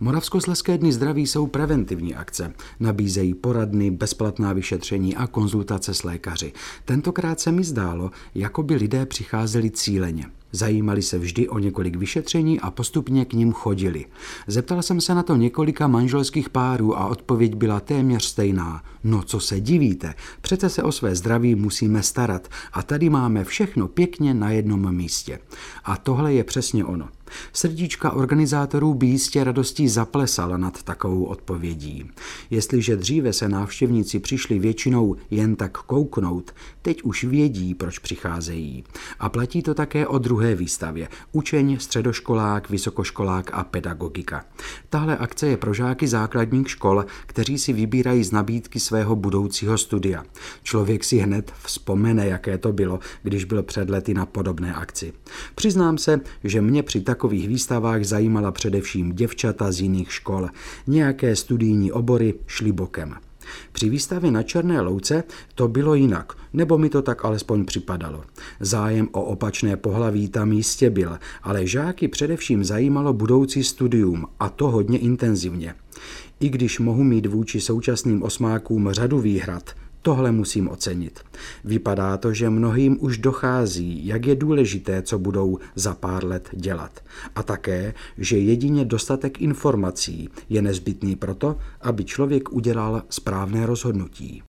Moravskoslezské dny zdraví jsou preventivní akce. Nabízejí poradny, bezplatná vyšetření a konzultace s lékaři. Tentokrát se mi zdálo, jako by lidé přicházeli cíleně. Zajímali se vždy o několik vyšetření a postupně k nim chodili. Zeptal jsem se na to několika manželských párů a odpověď byla téměř stejná. No co se divíte, přece se o své zdraví musíme starat a tady máme všechno pěkně na jednom místě. A tohle je přesně ono. Srdíčka organizátorů by jistě radostí zaplesala nad takovou odpovědí. Jestliže dříve se návštěvníci přišli většinou jen tak kouknout, teď už vědí, proč přicházejí. A platí to také o druhé výstavě. Učeň, středoškolák, vysokoškolák a pedagogika. Tahle akce je pro žáky základních škol, kteří si vybírají z nabídky svého budoucího studia. Člověk si hned vzpomene, jaké to bylo, když byl před lety na podobné akci. Přiznám se, že mě při takových výstavách zajímala především děvčata z jiných škol. Nějaké studijní obory šly bokem. Při výstavě na Černé Louce to bylo jinak, nebo mi to tak alespoň připadalo. Zájem o opačné pohlaví tam jistě byl, ale žáky především zajímalo budoucí studium, a to hodně intenzivně. I když mohu mít vůči současným osmákům řadu výhrad, tohle musím ocenit. Vypadá to, že mnohým už dochází, jak je důležité, co budou za pár let dělat. A také, že jedině dostatek informací je nezbytný proto, aby člověk udělal správné rozhodnutí.